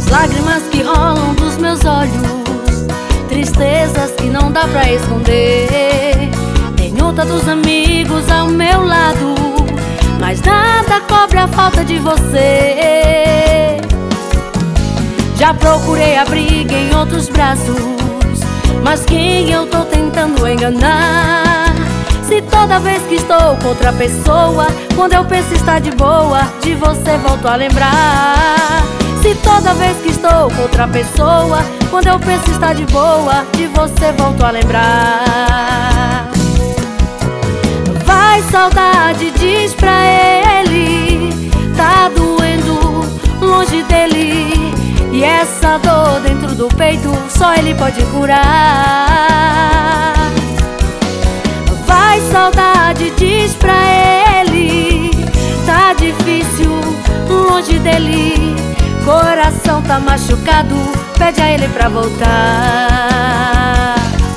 Lágrimas que rolam dos meus olhos, tristezas que não dá pra esconder. Tenho tantos amigos ao meu lado, mas nada cobre a falta de você. Já procurei abrigo em outros braços, mas quem eu tô tentando enganar? Se toda vez que estou com outra pessoa, quando eu penso estar de boa, de você volto a lembrar. Se toda vez que estou com outra pessoa, quando eu penso estar de boa, de você volto a lembrar. Vai, saudade, diz pra ele, tá doendo longe dele, e essa dor dentro do peito só ele pode curar. Vai, saudade, diz pra ele, tá difícil longe dele, coração tá machucado, pede a ele pra voltar.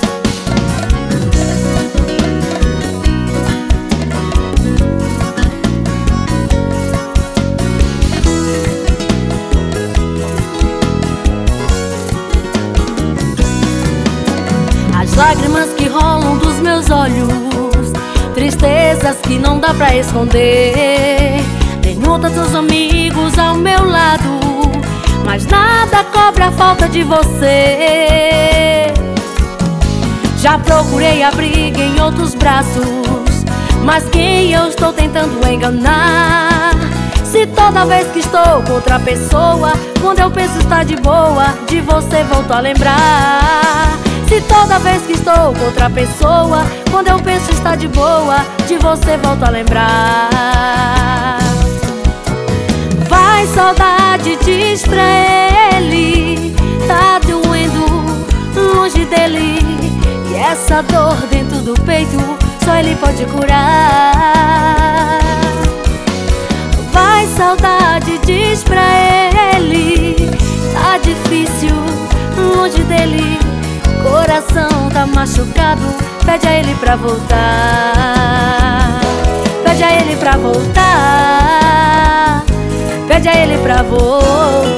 As lágrimas que rolam dos meus olhos, tristezas que não dá pra esconder. Tenho tantos amigos ao meu lado, mas nada cobre a falta de você. Já procurei abrigo em outros braços, mas quem eu estou tentando enganar? Se toda vez que estou com outra pessoa, quando eu penso estar de boa, de você volto a lembrar. Se toda vez que estou com outra pessoa, quando eu penso estar de boa, de você volto a lembrar. Vai, saudade, diz pra ele, tá doendo longe dele, e essa dor dentro do peito só ele pode curar. Vai, saudade, diz pra ele, tá difícil longe dele, coração tá machucado, pede a ele pra voltar. Pede a ele pra voltar, pede a ele pra voltar.